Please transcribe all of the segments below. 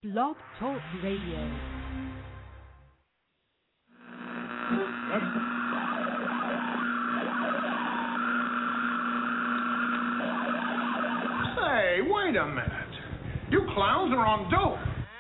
Blog Talk Radio. Hey, wait a minute. You clowns are on dope.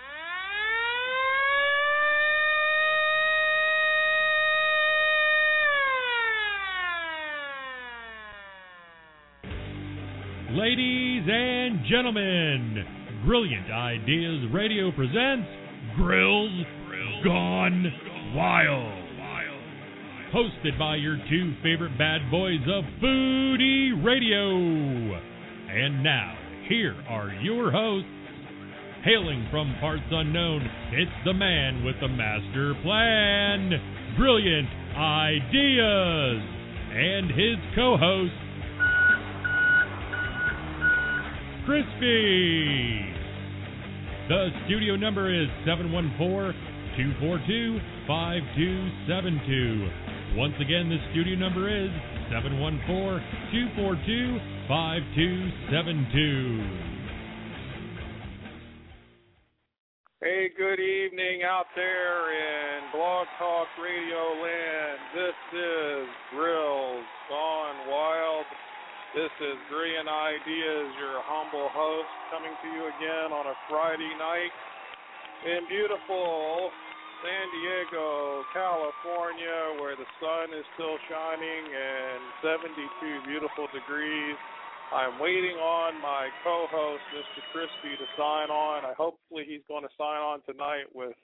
Ladies and gentlemen, Brilliant Ideas Radio presents Grills Gone Wild. Hosted by your two favorite bad boys of Foodie Radio. And now, here are your hosts. Hailing from parts unknown, it's the man with the master plan, Brilliant Ideas, and his co-host, Crispy. The studio number is 714-242-5272. Once again, the studio number is 714-242-5272. Hey, good evening out there in Blog Talk Radio land. This is Grills Gone Wild. This is Brilliant Ideas, your humble host, coming to you again on a Friday night in beautiful San Diego, California, where the sun is still shining and 72 beautiful degrees. I'm waiting on my co-host, Mr. Crispy, to sign on. Hopefully he's going to sign on tonight with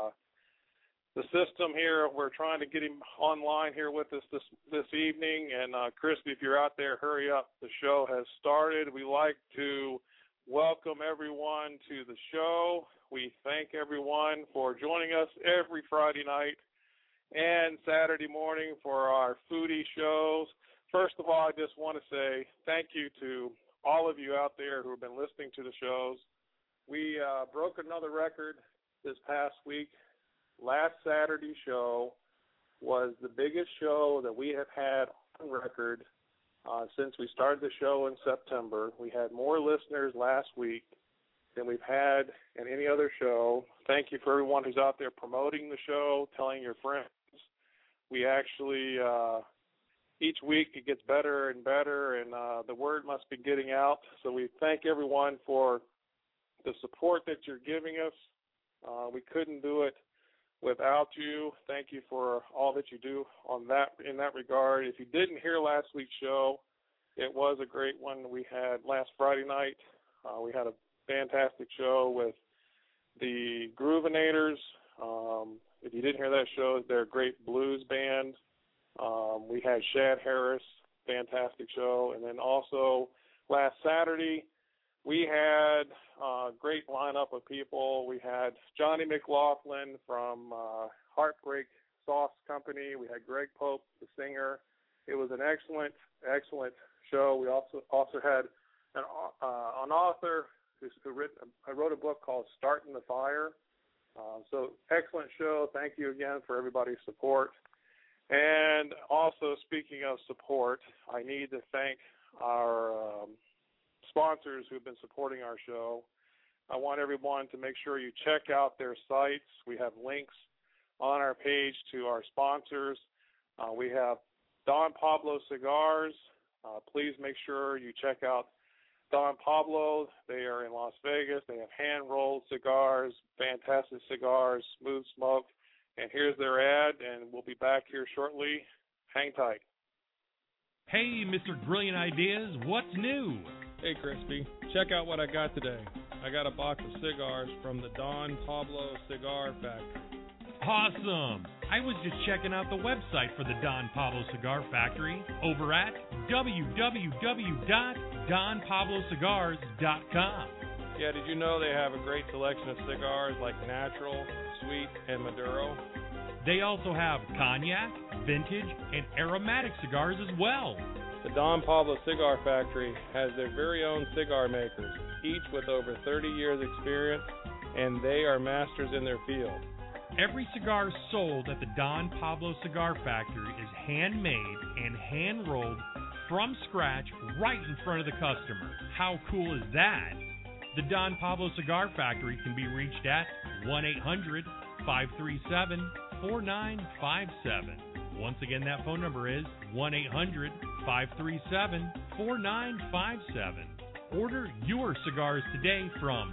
the system here. We're trying to get him online here with us this evening. And Crispy, if you're out there, hurry up. The show has started. We like to welcome everyone to the show. We thank everyone for joining us every Friday night and Saturday morning for our foodie shows. First of all, I just want to say thank you to all of you out there who have been listening to the shows. We broke another record this past week. Last Saturday's show was the biggest show that we have had on record since we started the show in September. We had more listeners last week than we've had in any other show. Thank you for everyone who's out there promoting the show, telling your friends. We actually, each week it gets better and better, and the word must be getting out. So we thank everyone for the support that you're giving us. We couldn't do it without you. Thank you for all that you do in that regard. If you didn't hear last week's show, it was a great one we had last Friday night. We had a fantastic show with the Groovinators. If you didn't hear that show, they're a great blues band. We had Shad Harris, fantastic show. And then also last Saturday, we had a great lineup of people. We had Johnny McLaughlin from Heartbreak Sauce Company. We had Greg Pope, the singer. It was an excellent show. We also had an author who wrote a book called Starting the Fire. So excellent show. Thank you again for everybody's support. And also, speaking of support, I need to thank our sponsors who've been supporting our show. I want everyone to make sure you check out their sites. We have links on our page to our sponsors. We have Don Pablo Cigars. Please make sure you check out Don Pablo. They are in Las Vegas. They have hand-rolled cigars, fantastic cigars, smooth smoke. And here's their ad, and we'll be back here shortly. Hang tight. Hey, Mr. Brilliant Ideas, what's new? Hey, Crispy, check out what I got today. I got a box of cigars from the Don Pablo Cigar Factory. Awesome! I was just checking out the website for the Don Pablo Cigar Factory over at www.donpablocigars.com. Yeah, did you know they have a great selection of cigars like natural, sweet, and Maduro? They also have cognac, vintage, and aromatic cigars as well. The Don Pablo Cigar Factory has their very own cigar makers, each with over 30 years experience, and they are masters in their field. Every cigar sold at the Don Pablo Cigar Factory is handmade and hand-rolled from scratch right in front of the customer. How cool is that? The Don Pablo Cigar Factory can be reached at 1-800-537-4957. Once again, that phone number is 1-800-537-4957. Order your cigars today from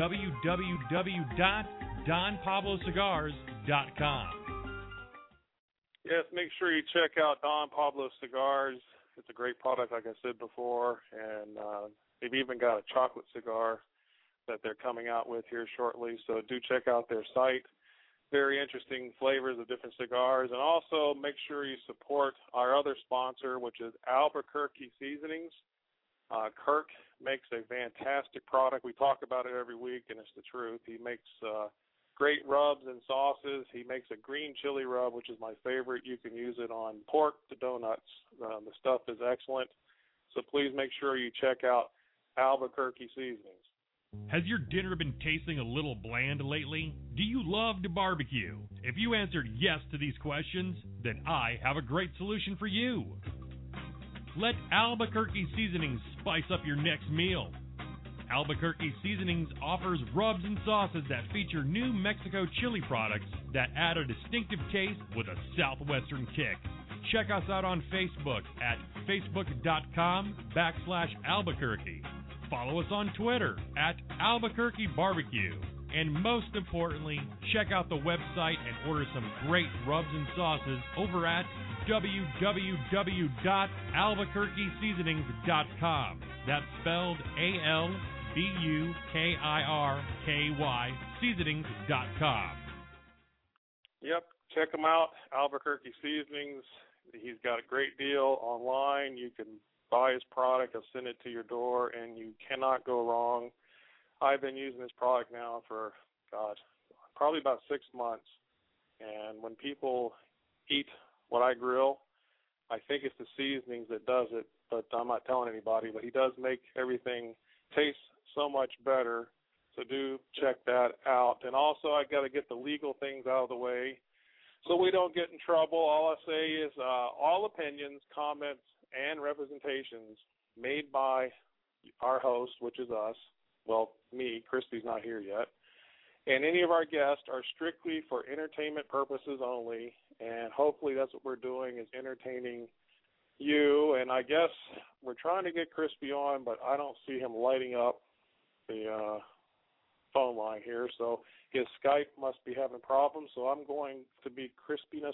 www.donpablocigars.com. Yes, make sure you check out Don Pablo Cigars. It's a great product, like I said before, and they've even got a chocolate cigar that they're coming out with here shortly, so do check out their site. Very interesting flavors of different cigars, and also make sure you support our other sponsor, which is Albuquerque Seasonings. Kirk makes a fantastic product. We talk about it every week, and it's the truth. He makes great rubs and sauces. He makes a green chili rub, which is my favorite. You can use it on pork to donuts. The stuff is excellent. So please make sure you check out Albuquerque Seasonings. Has your dinner been tasting a little bland lately? Do you love to barbecue? If you answered yes to these questions, then I have a great solution for you. Let Albuquerque Seasonings spice up your next meal. Albuquerque Seasonings offers rubs and sauces that feature New Mexico chili products that add a distinctive taste with a southwestern kick. Check us out on Facebook at facebook.com/Albuquerque. Follow us on Twitter at Albuquerque Barbecue. And most importantly, check out the website and order some great rubs and sauces over at www.albuquerqueseasonings.com. That's spelled ALBUKIRKY seasonings.com. Yep, check him out, Albuquerque Seasonings. He's got a great deal online. You can buy his product, he'll send it to your door, and you cannot go wrong. I've been using this product now for, probably about 6 months. And when people eat what I grill, I think it's the seasonings that does it, but I'm not telling anybody. But he does make everything taste so much better, so do check that out. And also, I got to get the legal things out of the way so we don't get in trouble. All I say is all opinions, comments, and representations made by our host, which is us, well, me, Crispy's not here yet, and any of our guests are strictly for entertainment purposes only, and hopefully that's what we're doing, is entertaining you. And I guess we're trying to get Crispy on, but I don't see him lighting up the phone line here, so his Skype must be having problems, so I'm going to be crispyless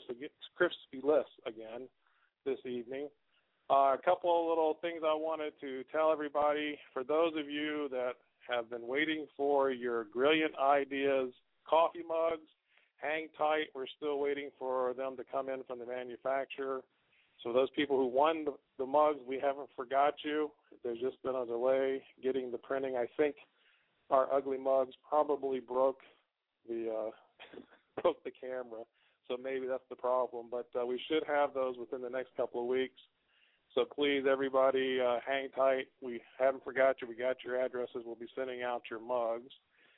again this evening. A couple of little things I wanted to tell everybody. For those of you that have been waiting for your brilliant ideas, coffee mugs, hang tight. We're still waiting for them to come in from the manufacturer. So those people who won the mugs, we haven't forgot you. There's just been a delay getting the printing. I think our ugly mugs probably broke the camera, so maybe that's the problem. But we should have those within the next couple of weeks. So please, everybody, hang tight. We haven't forgot you. We got your addresses. We'll be sending out your mugs.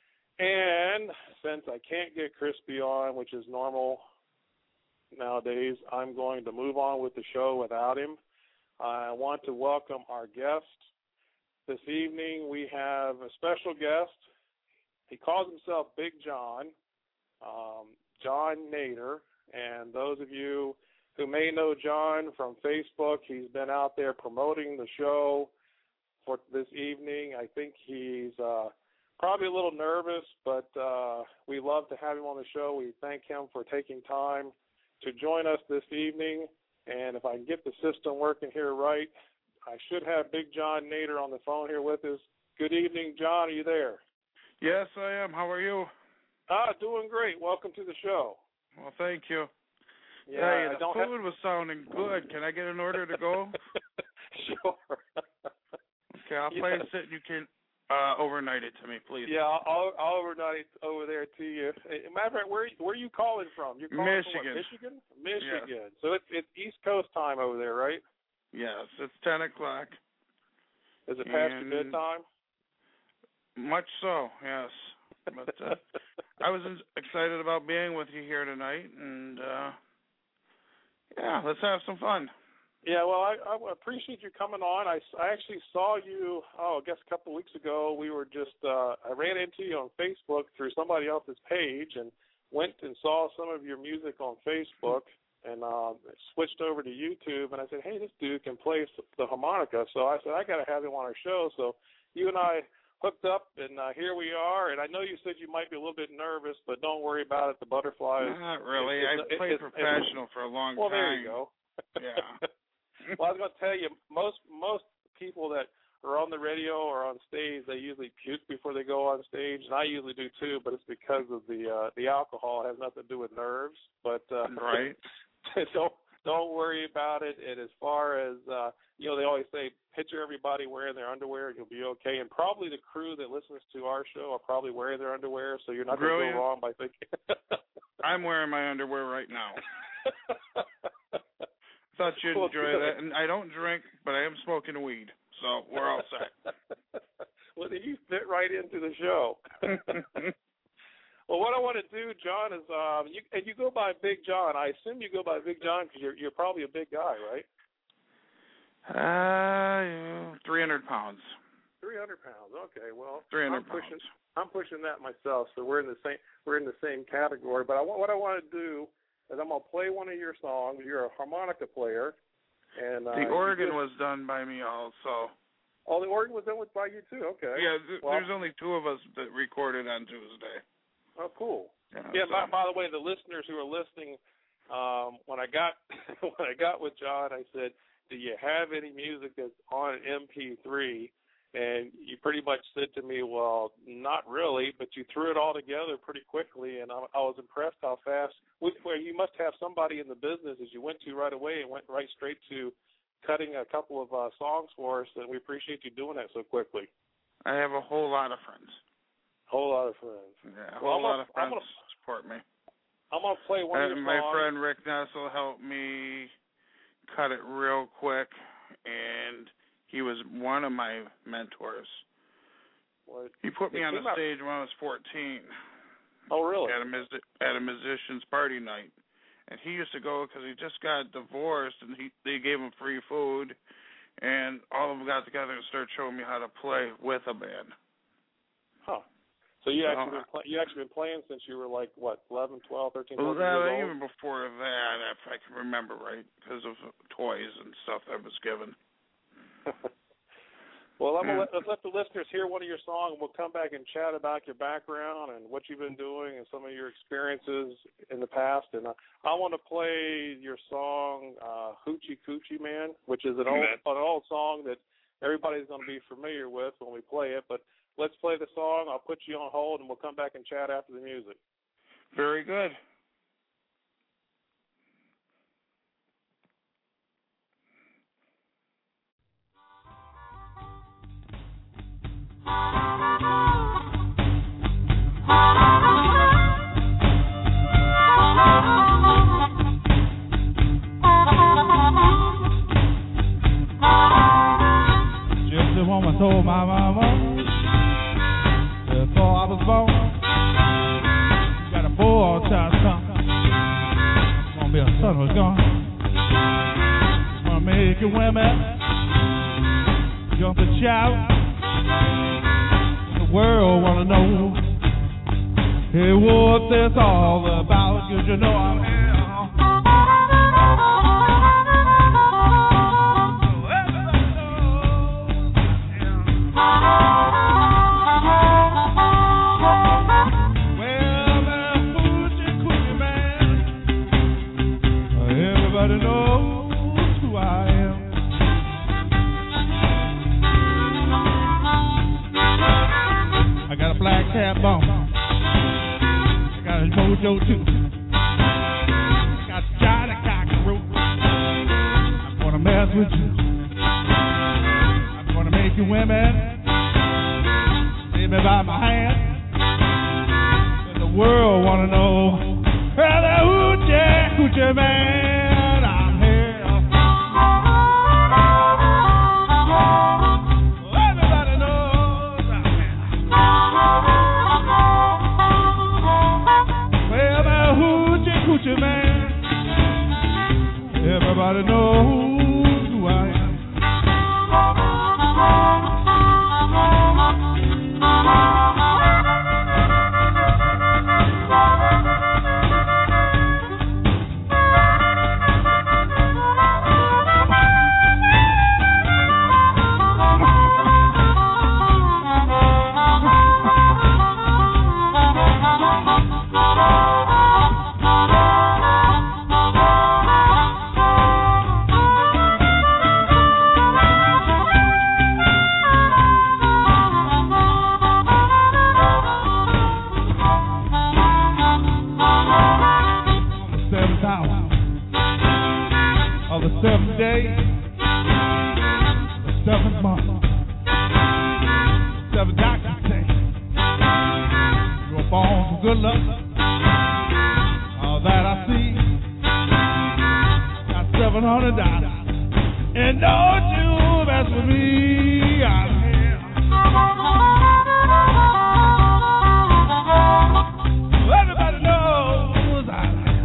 And since I can't get Crispy on, which is normal nowadays, I'm going to move on with the show without him. I want to welcome our guest. This evening we have a special guest. He calls himself Big John, John Nader. And those of you who may know John from Facebook, he's been out there promoting the show for this evening. I think he's probably a little nervous, but we love to have him on the show. We thank him for taking time to join us this evening. And if I can get the system working here right, I should have Big John Nader on the phone here with us. Good evening, John. Are you there? Yes, I am. How are you? Doing great. Welcome to the show. Well, thank you. Yeah, hey, the food was sounding good. Can I get an order to go? Sure. Okay, I'll place it. You can overnight it to me, please. Yeah, I'll overnight it over there to you. Matter of fact, where are you calling from? You're calling Michigan. from what, Michigan? Michigan. Yes. So it's East Coast time over there, right? Yes, it's 10 o'clock. Is it past your good time? Much so, yes. But I was excited about being with you here tonight, and yeah, let's have some fun. Yeah, well, I appreciate you coming on. I actually saw you, I guess a couple of weeks ago. We were just, I ran into you on Facebook through somebody else's page and went and saw some of your music on Facebook and switched over to YouTube. And I said, hey, this dude can play the harmonica. So I said, I got to have him on our show. So you and I hooked up, and here we are. And I know you said you might be a little bit nervous, but don't worry about it. The butterflies. Not really. I've played professional for a long time. Well, there you go. Yeah. Well, I was going to tell you, most people that are on the radio or on stage, they usually puke before they go on stage, and I usually do too. But it's because of the alcohol. It has nothing to do with nerves. But right. don't worry about it. And as far as they always say, picture everybody wearing their underwear, and you'll be okay. And probably the crew that listens to our show are probably wearing their underwear, so you're not going to go wrong by thinking. I'm wearing my underwear right now. Thought you'd enjoy that. And I don't drink, but I am smoking weed, so we're all set. Well, then you fit right into the show. Well, what I want to do, John, is you go by Big John. I assume you go by Big John because you're probably a big guy, right? 300 pounds. 300 pounds. Okay, well, 300 pounds. I'm pushing that myself, so we're in the same category. But what I want to do is I'm gonna play one of your songs. You're a harmonica player, and the organ was done by me also. Oh, the organ was done by you too. Okay. Yeah, there's only two of us that recorded on Tuesday. Oh, cool. Yeah. By the way, the listeners who are listening, when I got with John, I said, "Do you have any music that's on an MP3?" And you pretty much said to me, well, not really, but you threw it all together pretty quickly, and I was impressed how fast. You must have somebody in the business as you went to right away and went right straight to cutting a couple of songs for us, and we appreciate you doing that so quickly. I have a whole lot of friends. Whole lot of friends. Yeah, a whole lot of friends support me. I'm going to play one of your songs. My friend Rick Nessel helped me cut it real quick, and he was one of my mentors. He put me on the stage when I was 14. Oh, really? At a musician's party night. And he used to go because he just got divorced, and they gave him free food, and all of them got together and started showing me how to play with a band. Huh. So you actually been playing since you were like, what, 11, 12, 13, 14 years old? Even before that, if I can remember right, because of toys and stuff I was given. Well, let's let the listeners hear one of your songs, and we'll come back and chat about your background and what you've been doing and some of your experiences in the past. And I want to play your song, Hoochie Coochie Man, which is an old song that everybody's going to be familiar with when we play it. But let's play the song. I'll put you on hold, and we'll come back and chat after the music. Very good. Just a woman told my mama before I was born, you got a boy child son, it's gonna be a son who's gone. It's gonna make you women jump and shout. The world wanna know, hey, what this all about? 'Cause you know I'm here. Well, man, Hoochie Coochie Man, everybody knows who I am. I got a black cat bone. I got a mojo too. I got Johnny Cockroach. I'm gonna mess with you. I'm gonna make you women take me by my hand. And the world wanna know, well, the Hoochie Coochie Man, I'm here. Everybody knows I'm here. Well, the Hoochie Coochie Man, everybody knows the 7th day, the 7th month. 7 doctors say you were born for good luck. All that I see, got $700, and don't you mess with me. I'm here. Everybody knows I'm here.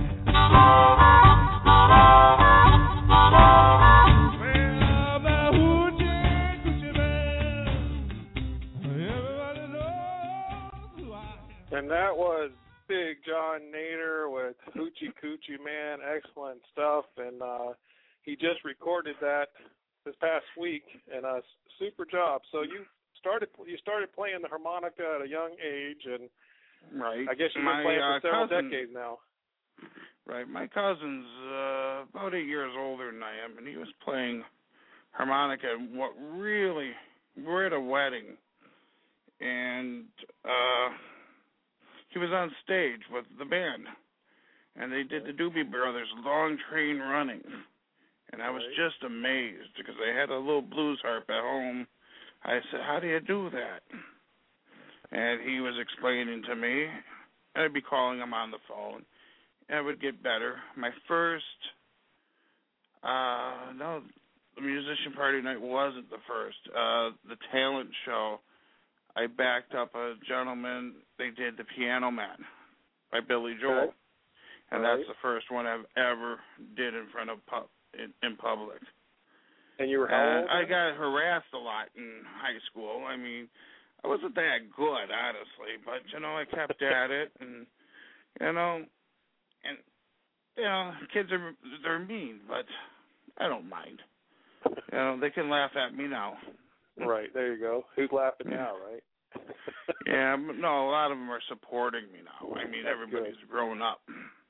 Well, the hoochie coochie man. Everybody knows who I am. And that was Big John Nader with Hoochie Coochie Man. Excellent stuff. And he just recorded that this past week, and super job. So you started playing the harmonica at a young age, and right. I guess you've been playing for several decades now. Right. My cousin's about 8 years older than I am, and he was playing harmonica. And we're at a wedding, and he was on stage with the band, and they did the Doobie Brothers' Long Train Running. And I was just amazed because they had a little blues harp at home. I said, how do you do that? And he was explaining to me. I'd be calling him on the phone. And it would get better. My first, the musician party night wasn't the first. The talent show, I backed up a gentleman. They did The Piano Man by Billy Joel. Okay. And that's the first one I've ever did in front of in public. And you were how old? I got harassed a lot in high school. I mean, I wasn't that good, honestly, but I kept at it, and kids they're mean, but I don't mind. They can laugh at me now. Right, there you go. Who's laughing now, right? Yeah, but no, a lot of them are supporting me now. I mean, everybody's grown up.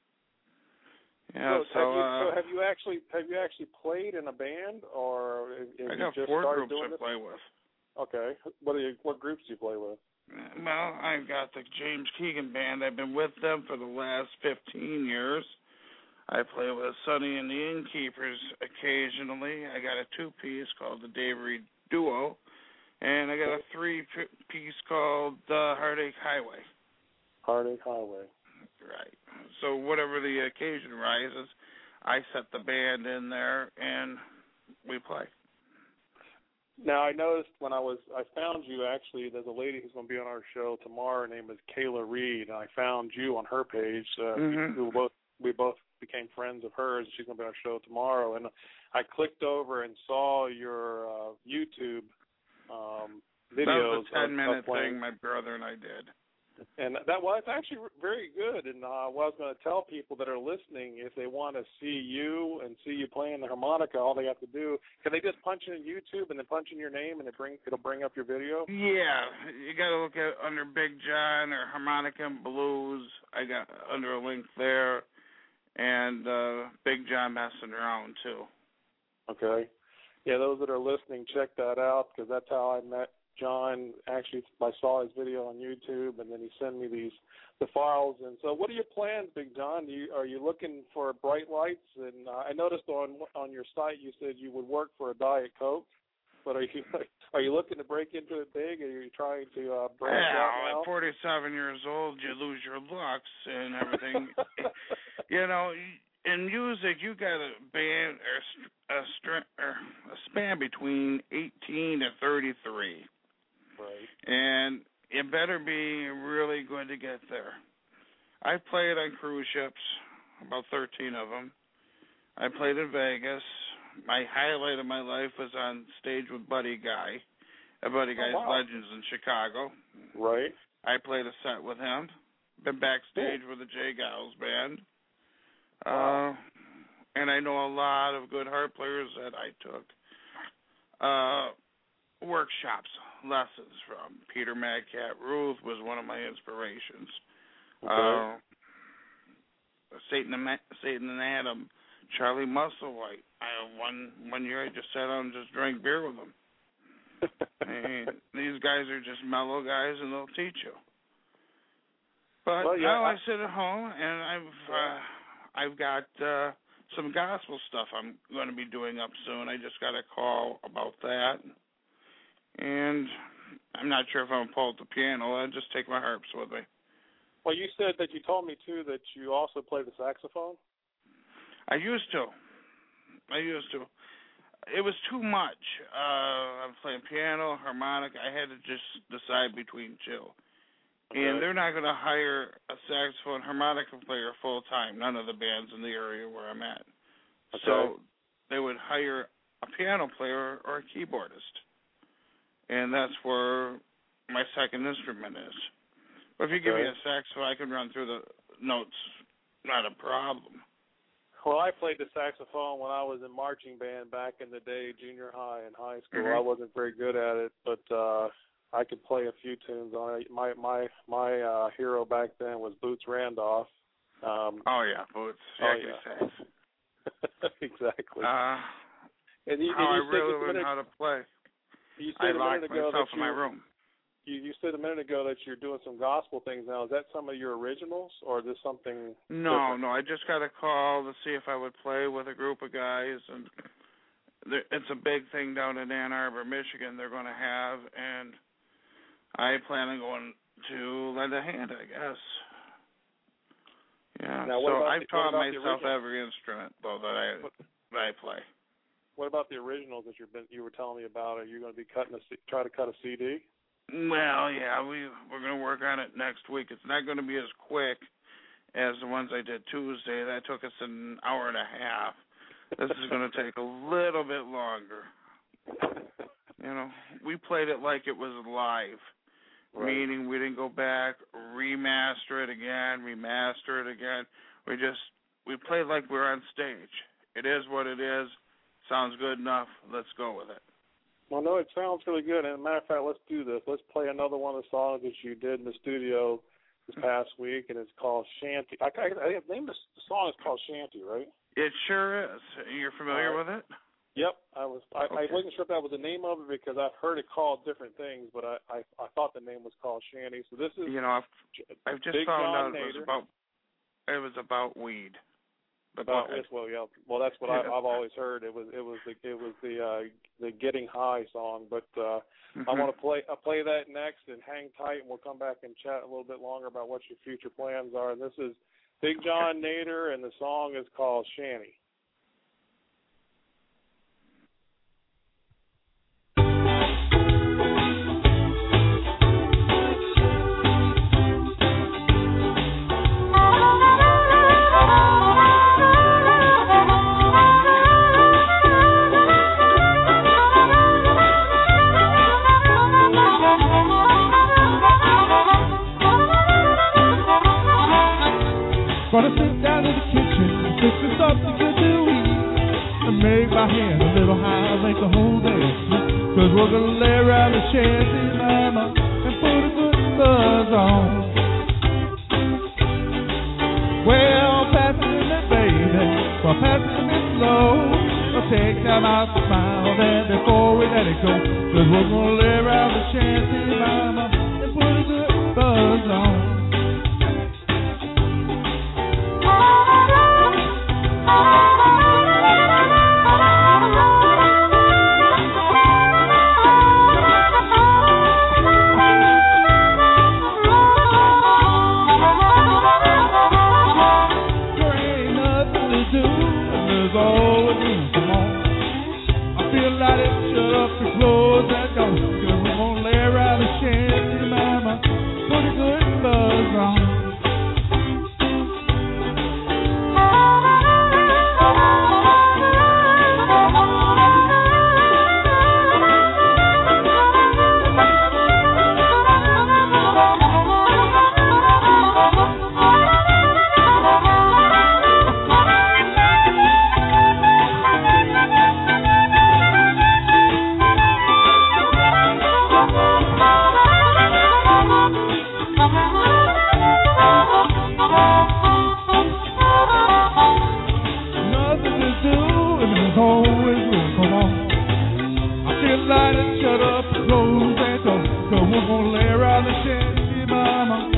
Yeah, so have you actually played in a band, or have I got you just 4 started groups doing I this? play with. Okay, what groups do you play with? Well, I've got the James Keegan Band. I've been with them for the last 15 years. I play with Sonny and the Innkeepers occasionally. I got a 2-piece called the Dave Reed Duo, and I got a 3-piece called Heartache Highway. Heartache Highway. Right. So whatever the occasion rises, I set the band in there and we play. Now I noticed when I found you actually. There's a lady who's going to be on our show tomorrow. Her name is Kayla Reed, and I found you on her page. We both became friends of hers. She's going to be on our show tomorrow, and I clicked over and saw your YouTube videos. That was a 10-minute thing my brother and I did. And that was actually very good. And what I was going to tell people that are listening, if they want to see you and see you playing the harmonica, all they have to do, can they just punch in YouTube and then punch in your name and it'll bring up your video? Yeah, you got to look at under Big John or Harmonica and Blues. I got under a link there, and Big John messing around too. Okay. Yeah, those that are listening, check that out because that's how I met John. Actually, I saw his video on YouTube, and then he sent me the files. And so, what are your plans, Big John? Are you looking for bright lights? And I noticed on your site you said you would work for a Diet Coke. But are you looking to break into it big? Or are you trying to branch out now? At 47 years old, you lose your looks and everything. In music, you got a band or a span between 18 to 33. Right. And it better be really good to get there. I played on cruise ships, about 13 of them. I played in Vegas. My highlight of my life was on stage with Buddy Guy. Buddy Guy's Legends in Chicago. Right. I played a set with him. Been backstage with the Jay Giles Band. And I know a lot of good harp players that I took workshops, lessons from. Peter Madcat Ruth was one of my inspirations. Okay. Satan and Adam, Charlie Musselwhite. One year I just sat down and just drank beer with them. And these guys are just mellow guys, and they'll teach you. But now I sit at home, and I've got some gospel stuff I'm going to be doing up soon. I just got a call about that. And I'm not sure if I'm going to pull out the piano. I'll just take my harps with me. Well, you said that you told me, too, that you also play the saxophone? I used to. It was too much. I'm playing piano, harmonic. I had to just decide between two. Okay. And they're not going to hire a saxophone harmonica player full time. None of the bands in the area where I'm at. Okay. So they would hire a piano player or a keyboardist. And that's where my second instrument is. But if you give me a saxophone, I can run through the notes. Not a problem. Well, I played the saxophone when I was in marching band back in the day, junior high and high school. I wasn't very good at it, but I could play a few tunes on it. My hero back then was Boots Randolph. Boots. Sax. Exactly. And I really learned how to play. I locked myself in my room. You said a minute ago that you're doing some gospel things now. Is that some of your originals, or is this something No, I just got a call to see if I would play with a group of guys, and it's a big thing down in Ann Arbor, Michigan they're going to have, and I plan on going to lend a hand, I guess. Yeah, now, so I've taught myself every instrument, though, that I play. What about the originals that you were telling me about? Are you going to be try to cut a CD? Well, yeah, we're going to work on it next week. It's not going to be as quick as the ones I did Tuesday. That took us an hour and a half. This is going to take a little bit longer. We played it like it was live, meaning we didn't go back, remaster it again. We played like we're on stage. It is what it is. Sounds good enough. Let's go with it. Well, no, it sounds really good. And as a matter of fact, let's do this. Let's play another one of the songs that you did in the studio this past week, and it's called Shanty. I named the song is called Shanty, right? It sure is. You're familiar with it? Yep. I wasn't sure if that was the name of it because I've heard it called different things, but I thought the name was called Shanty. So this is I've just found out it was about weed. Well, that's what I've always heard. It was the Getting High song, but I want to play that next, and hang tight, and we'll come back and chat a little bit longer about what your future plans are. And this is Big John Nader, and the song is called Shanty. Gonna sit down in the kitchen and fix me something good to eat, and make my head a little high, make the whole day sweet. Cause we're gonna lay around the shanty, mama, and put a good buzz on. Well, pass it to me, baby, well, pass it to me slow. Well, take time out to smile there before we let it go. Cause we're gonna lay around the shanty, mama, and put a good buzz on.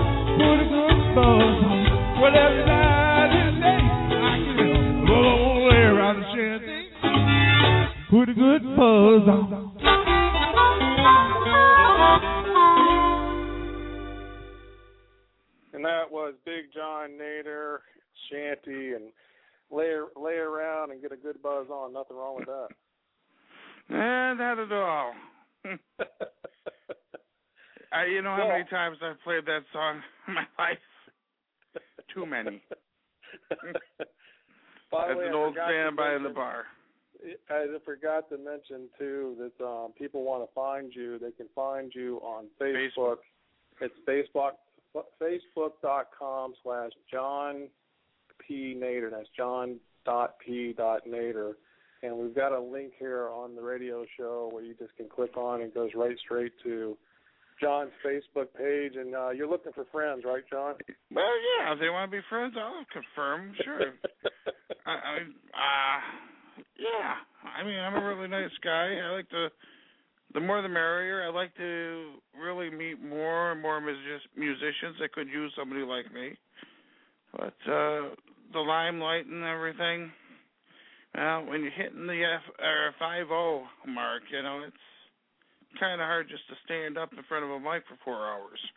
Well, every night and day I can good buzz on. And that was Big John Nader, Shanty, and lay around and get a good buzz on. Nothing wrong with that. Not at all. You know how many times I've played that song in my life? Too many. That's an old standby in the bar. I forgot to mention, too, that people want to find you. They can find you on Facebook. It's Facebook.com/John P. Nader. That's John.P.Nader. And we've got a link here on the radio show where you just can click on and it goes right straight to John's Facebook page. And you're looking for friends, right, John? Well, yeah. If they want to be friends, I'll confirm. Sure. Yeah. I mean, I'm a really nice guy. I like to, the more the merrier. I like to really meet more and more musicians that could use somebody like me. But the limelight and everything, well, when you're hitting the 5-0 mark, you know, it's kind of hard just to stand up in front of a mic for 4 hours.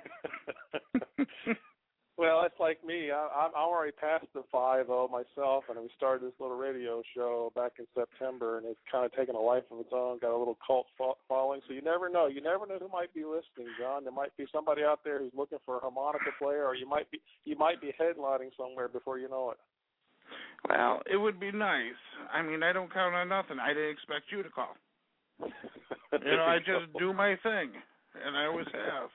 Well, that's like me. I'm already past the 5-0 myself, and we started this little radio show back in September, and it's kind of taken a life of its own, got a little cult following. So you never know. You never know who might be listening, John. There might be somebody out there who's looking for a harmonica player, or you might be headlining somewhere before you know it. Well, it would be nice. I mean, I don't count on nothing. I didn't expect you to call. I just do my thing, and I always have.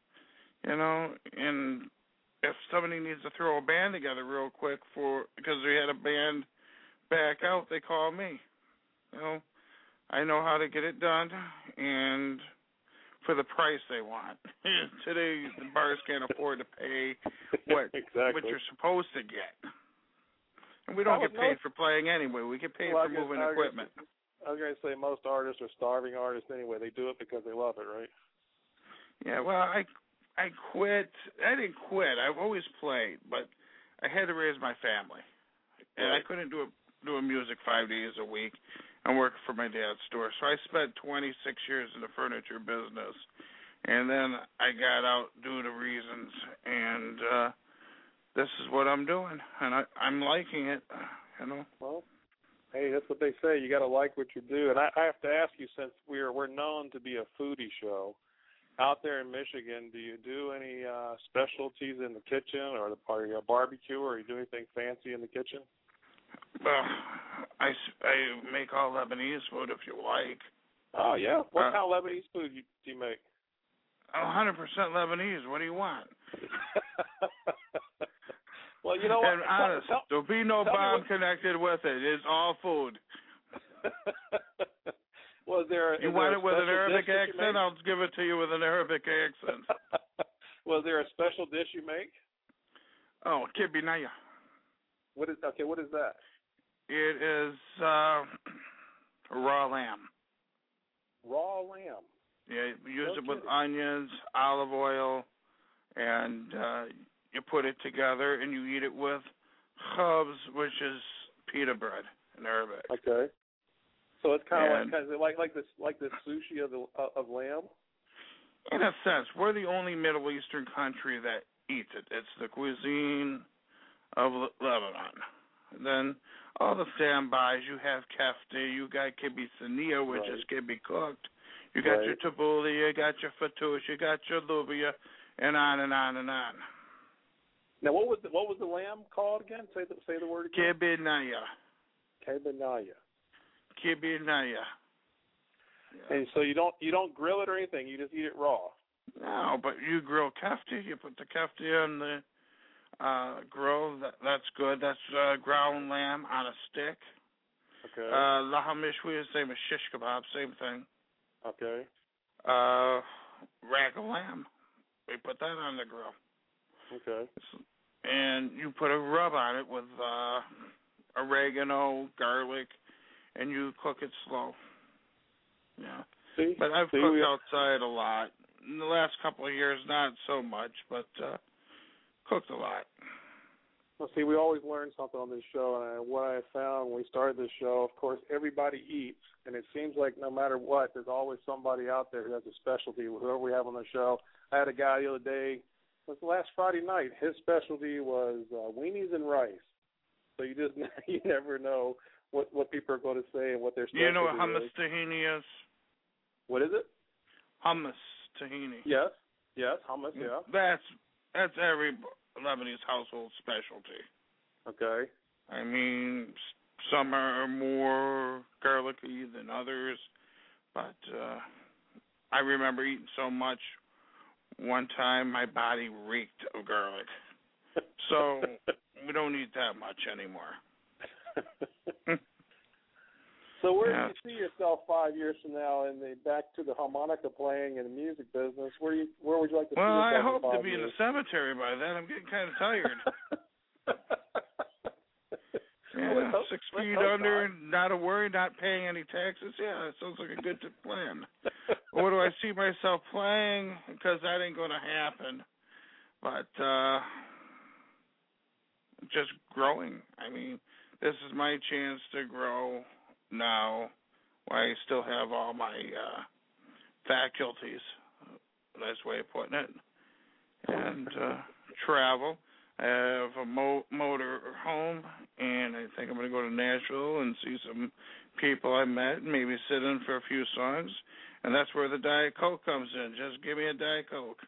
And if somebody needs to throw a band together real quick because we had a band back out, they call me. I know how to get it done, and for the price they want. Today, the bars can't afford to pay what you're supposed to get. And we don't get paid for playing anyway. We get paid for moving equipment. I was going to say most artists are starving artists anyway. They do it because they love it, right? Yeah, well, I quit. I didn't quit. I've always played, but I had to raise my family. And I couldn't do music 5 days a week and work for my dad's store. So I spent 26 years in the furniture business. And then I got out due to reasons, and this is what I'm doing, and I'm liking it, Well, hey, that's what they say. You got to like what you do. And I have to ask you, since we're known to be a foodie show, out there in Michigan, do you do any specialties in the kitchen, or are you a barbecue, or you do anything fancy in the kitchen? Well, I make all Lebanese food, if you like. Oh, yeah? What kind of Lebanese food do you make? 100% Lebanese. What do you want? Well, you know what? And honest, there'll be no bomb connected with it. It's all food. Well, you want it with an Arabic accent? I'll give it to you with an Arabic accent. Was there a special dish you make? Oh, kibinaya. What is that? It is raw lamb. Raw lamb. Yeah, you use it with onions, olive oil, and you put it together, and you eat it with khubz, which is pita bread in Arabic. Okay. So it's kind of like the sushi of lamb. In a sense, we're the only Middle Eastern country that eats it. It's the cuisine of Lebanon. Then all the standbys, you have kefta, you got kibbeh saniya, which is kibbeh cooked. You got your tabbouleh, you got your fattoush, you got your lubia, and on and on and on. Now, what was the lamb called again? Say the word again. Kibinaya. Kibinaya. Kibinaya. And so you don't grill it or anything. You just eat it raw. No, but you grill kefta. You put the kefta on the grill. That's good. That's ground lamb on a stick. Okay. Laham mishwi, same as shish kebab, same thing. Okay. Rack of lamb. We put that on the grill. Okay. And you put a rub on it with oregano, garlic, and you cook it slow. Yeah. But I've cooked outside a lot. In the last couple of years, not so much, but cooked a lot. Well, see, we always learn something on this show, and what I found when we started this show, of course, everybody eats, and it seems like no matter what, there's always somebody out there who has a specialty, whoever we have on the show. I had a guy the other day, it was last Friday night, his specialty was weenies and rice. So you never know what people are going to say and what their specialty is. You know what hummus tahini is? What is it? Hummus tahini. Yes, hummus, yeah. That's every Lebanese household specialty. Okay. I mean, some are more garlicky than others, but I remember eating so much one time my body reeked of garlic. So we don't eat that much anymore. So where do you see yourself 5 years from now back to the harmonica playing and the music business? Where would you like to see yourself? Well, I hope in 5 to be years? in a cemetery by then. I'm getting kind of tired. 6 feet under, not a worry, not paying any taxes. Yeah, it sounds like a good plan. What do I see myself playing? Because that ain't going to happen. But just growing. I mean, this is my chance to grow now. I still have all my faculties, nice way of putting it, and travel. I have a motor home, and I think I'm going to go to Nashville and see some people I met, maybe sit in for a few songs, and that's where the Diet Coke comes in. Just give me a Diet Coke.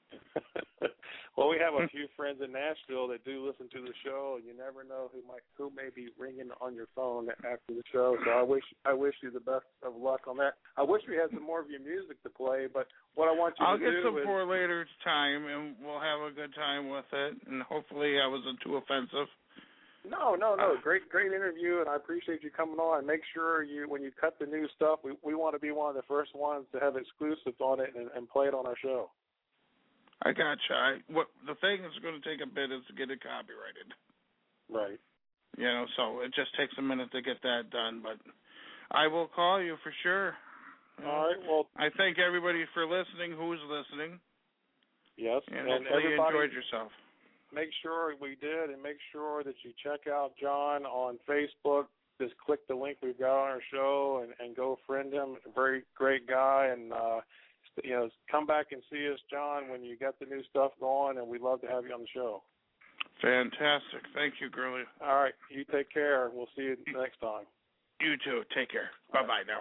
Well, we have a few friends in Nashville that do listen to the show, and you never know who may be ringing on your phone after the show. So I wish you the best of luck on that. I wish we had some more of your music to play, but what I want you I'll to do get some is, for later time, and we'll have a good time with it. And hopefully, I wasn't too offensive. No. Great interview, and I appreciate you coming on. Make sure when you cut the new stuff, we want to be one of the first ones to have exclusives on it and play it on our show. I gotcha. The thing that's going to take a bit is to get it copyrighted. Right. You know, so it just takes a minute to get that done, but I will call you for sure. All right. Well, I thank everybody for listening. Who's listening? Yes, and hopefully you enjoyed yourself. Make sure we did, and make sure that you check out John on Facebook. Just click the link we've got on our show and go friend him. A very great guy, and come back and see us, John, when you got the new stuff going, and we'd love to have you on the show. Fantastic. Thank you, Girlie. All right. You take care. We'll see you next time. You too. Take care. Bye-bye now.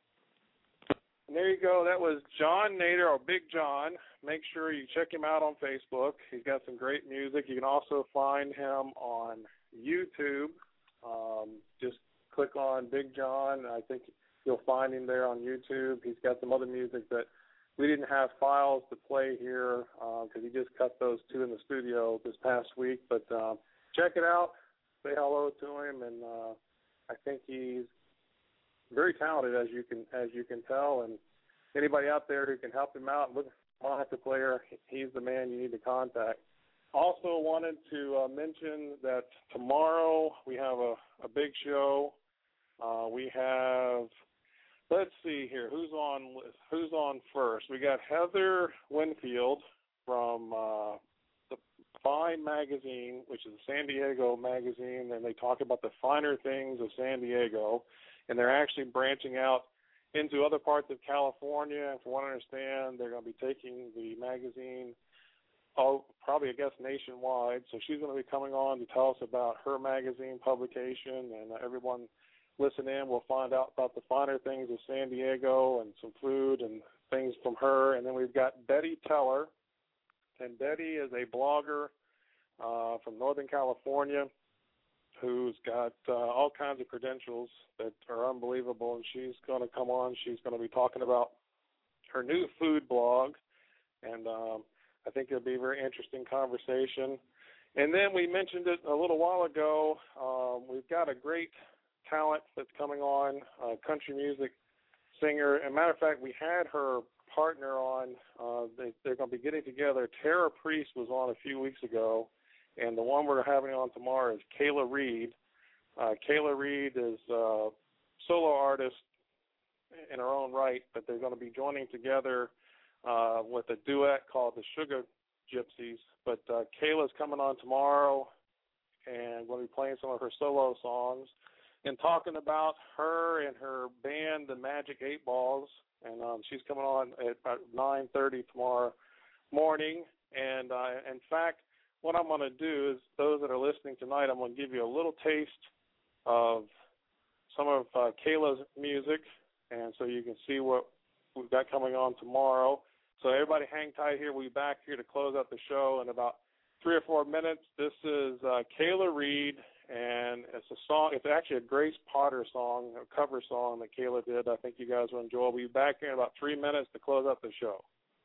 And there you go. That was John Nader, or Big John. Make sure you check him out on Facebook. He's got some great music. You can also find him on YouTube. Just click on Big John. I think you'll find him there on YouTube. He's got some other music that we didn't have files to play here because he just cut those two in the studio this past week. But check it out. Say hello to him, and I think he's very talented, as you can tell. And anybody out there who can help him out, look for a harmonica player, he's the man you need to contact. Also wanted to mention that tomorrow we have a big show. We have, let's see here, who's on first? We got Heather Winfield from the Fine magazine, which is a San Diego magazine, and they talk about the finer things of San Diego, and they're actually branching out into other parts of California. And from what I understand, they're going to be taking the magazine, probably, I guess, nationwide. So she's going to be coming on to tell us about her magazine publication, and everyone listen in. We'll find out about the finer things of San Diego and some food and things from her. And then we've got Betty Teller, and Betty is a blogger from Northern California who's got all kinds of credentials that are unbelievable, and she's going to come on. She's going to be talking about her new food blog, and I think it'll be a very interesting conversation. And then we mentioned it a little while ago. We've got a great talent that's coming on, country music singer. As a matter of fact, we had her partner on. They're going to be getting together. Tara Priest was on a few weeks ago, and the one we're having on tomorrow is Kayla Reed. Kayla Reed is a solo artist in her own right, but they're going to be joining together with a duet called the Sugar Gypsies. But Kayla's coming on tomorrow. and we'll be playing some of her solo songs and talking about her and her band, the Magic 8 Balls. And she's coming on at about 9:30 tomorrow morning. And in fact, what I'm going to do is, those that are listening tonight, I'm going to give you a little taste of some of Kayla's music, and so you can see what we've got coming on tomorrow. So everybody hang tight here. We'll be back here to close out the show in about 3 or 4 minutes. This is Kayla Reed, and it's a song. It's actually a Grace Potter song, a cover song that Kayla did. I think you guys will enjoy. We'll be back here in about 3 minutes to close out the show.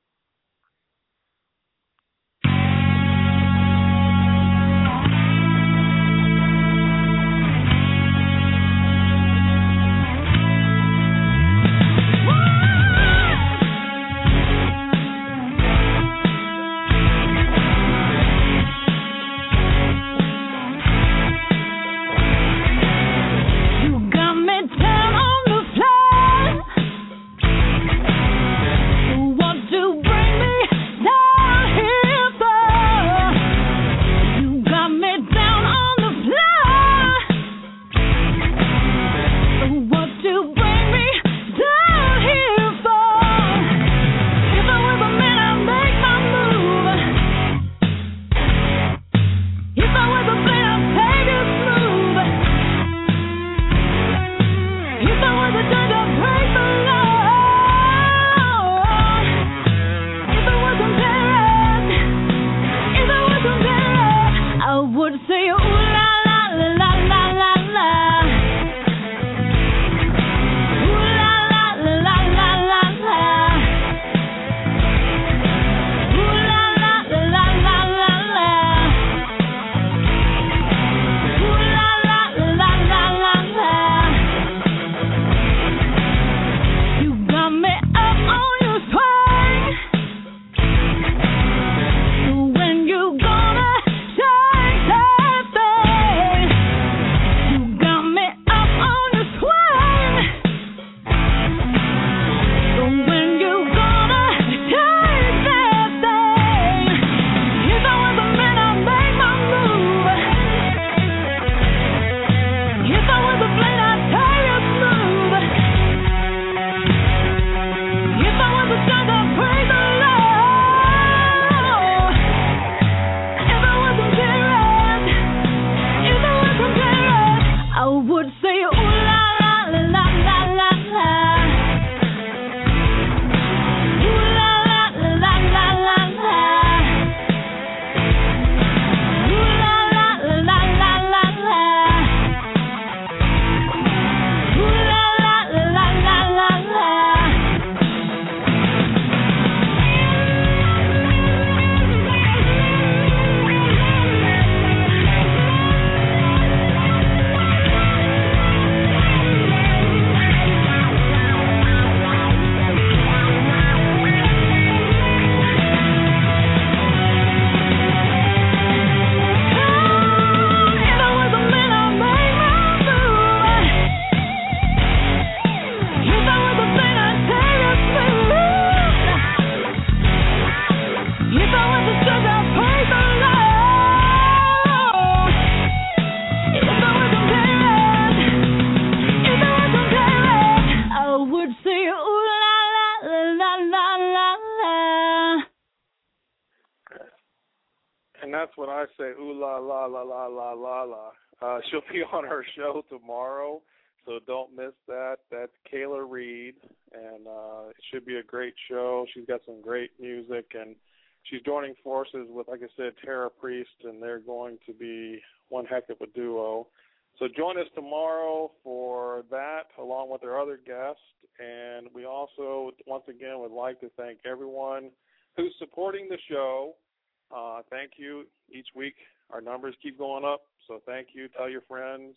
And that's when I say, ooh, la, la, la, la, la, la, la. She'll be on her show tomorrow, so don't miss that. That's Kayla Reed, and it should be a great show. She's got some great music, and she's joining forces with, like I said, Tara Priest, and they're going to be one heck of a duo. So join us tomorrow for that, along with our other guests. And we also, once again, would like to thank everyone who's supporting the show. Thank you. Each week our numbers keep going up, so thank you. Tell your friends.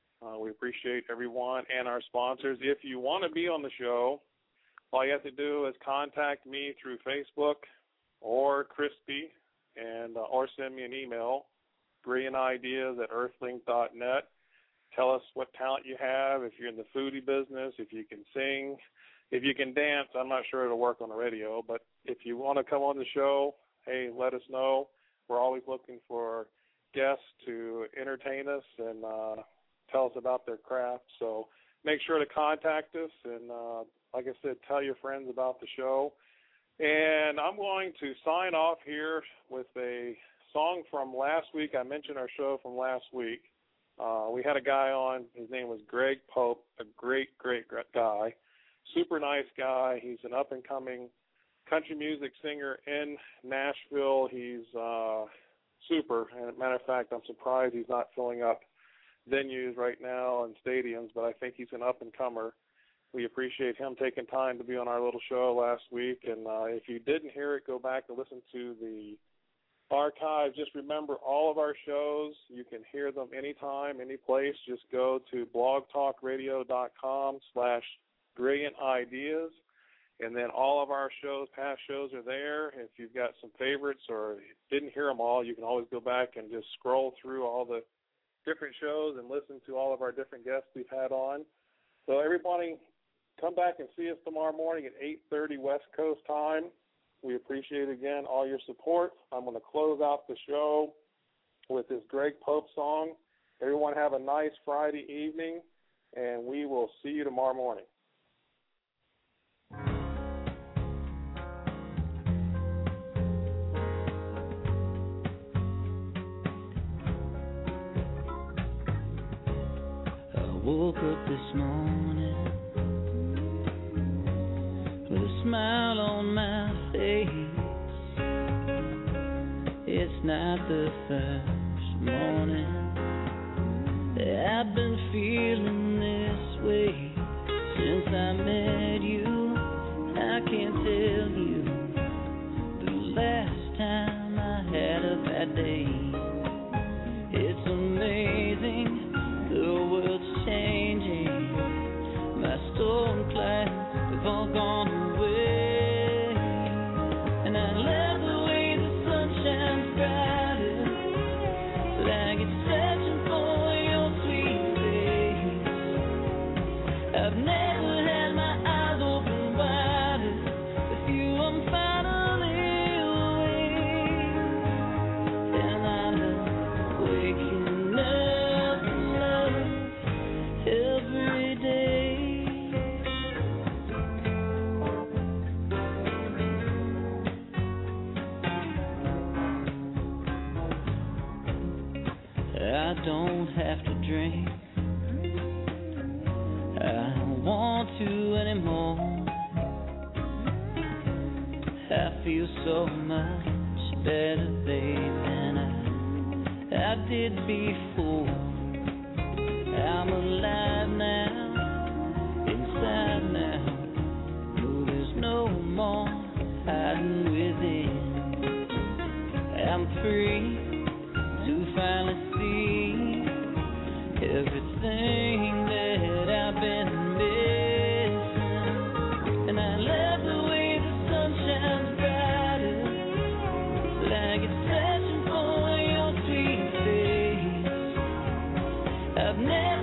We appreciate everyone and our sponsors. If you want to be on the show, all you have to do is contact me through Facebook or Christy, and or send me an email, brilliantideas@earthlink.net. Tell us what talent you have, if you're in the foodie business, if you can sing, if you can dance. I'm not sure it'll work on the radio, but if you want to come on the show, hey, let us know. We're always looking for guests to entertain us and tell us about their craft. So make sure to contact us and, like I said, tell your friends about the show. And I'm going to sign off here with a song from last week. I mentioned our show from last week. We had a guy on. His name was Greg Pope, a great guy, super nice guy. He's an up-and-coming country music singer in Nashville. He's super. And as a matter of fact, I'm surprised he's not filling up venues right now and stadiums, but I think he's an up-and-comer. We appreciate him taking time to be on our little show last week. And if you didn't hear it, go back and listen to the archive. Just remember, all of our shows, you can hear them anytime, any place. Just go to blogtalkradio.com/brilliantideas, and then all of our shows, past shows, are there. If you've got some favorites or didn't hear them all, you can always go back and just scroll through all the different shows and listen to all of our different guests we've had on. So everybody, come back and see us tomorrow morning at 8:30 West Coast time. We appreciate, again, all your support. I'm going to close out the show with this Greg Pope song. Everyone have a nice Friday evening, and we will see you tomorrow morning. I woke up this morning with a smile on my face. It's not the first morning that I've been feeling this way since I met you. I can't tell you the last time I had a bad day. It's amazing, the world's changing. My storm clouds have all gone away, and I love the way the sun shines brighter, like it's searching for your sweet face. I've never had my eyes open wider. With you I'm finally awake, and I love waking up to love every day. I don't have to drink, I don't want to anymore. I feel so much better, babe, than I did before. I'm alive now, inside now. No, there's no more hiding within. I'm free to finally see everything that I've been missing. And I love the way the sun shines brighter, like it's searching for your sweet face. I've never